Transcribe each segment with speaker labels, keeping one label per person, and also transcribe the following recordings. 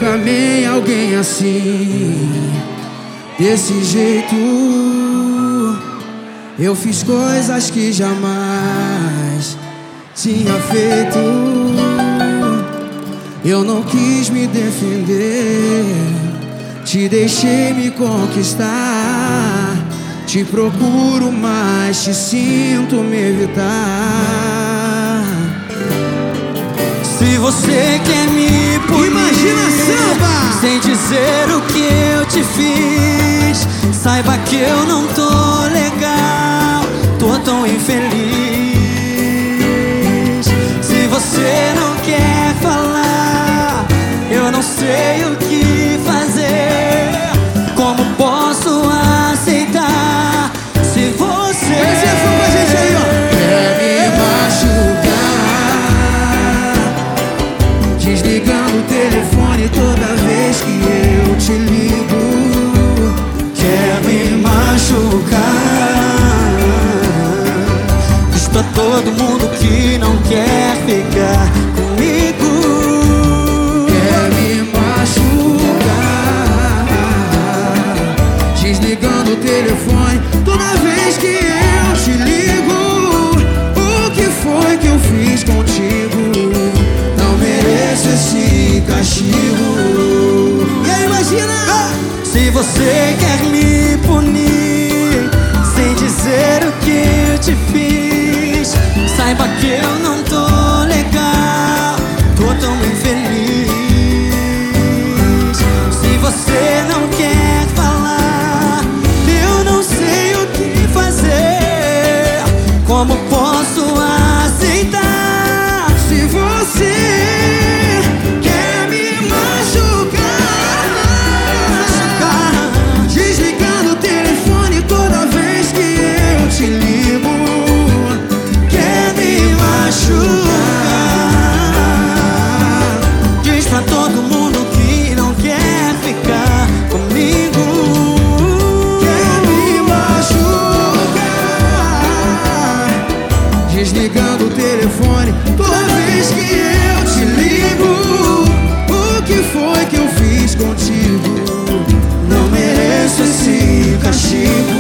Speaker 1: Nunca amei alguém assim, desse jeito. Eu fiz coisas que jamais tinha feito. Eu não quis me defender, te deixei me conquistar. Te procuro, mas te sinto me evitar.
Speaker 2: Se você quer me punir,
Speaker 1: imagina samba!
Speaker 2: sem dizer o que eu te fiz, saiba que eu não tô legal, tô tão infeliz. Se você não quer falar, eu não sei o que fazer. Como posso aceitar se você
Speaker 1: quer me machucar, desligando o telefone toda vez que eu te ligo?
Speaker 2: Quer me machucar, diz pra todo mundo que não quer ficar comigo.
Speaker 1: Quer me machucar, desligando o telefone toda vez que eu te ligo. O que foi que eu fiz contigo? Não mereço esse castigo. E aí, imagina!
Speaker 2: Se você quer me punir, sem dizer o que eu te fiz, saiba que eu não tô legal, tô tão infeliz. Se você não quer falar, eu não sei o que fazer. Como posso aceitar
Speaker 1: se você quer me machucar, desligando o telefone toda vez que eu te ligo?
Speaker 2: quer me machucar, diz pra todo mundo que não quer ficar comigo.
Speaker 1: Quer me machucar, desligando o telefone toda vez que eu te ligo. O que foi que eu fiz contigo? Não mereço esse castigo.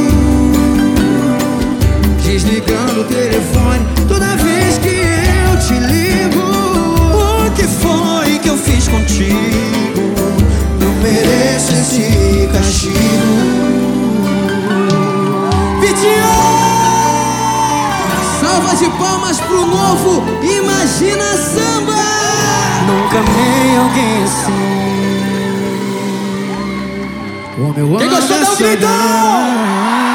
Speaker 1: Desligando o telefone toda vez que eu te ligo.
Speaker 2: O que foi que eu fiz contigo?
Speaker 1: Não mereço esse castigo. Salva de palmas pro novo Imagina Samba!
Speaker 2: Nunca amei alguém assim.
Speaker 1: Como eu amo
Speaker 2: Quem gostou dá um
Speaker 1: essa
Speaker 2: grito!
Speaker 1: mulher.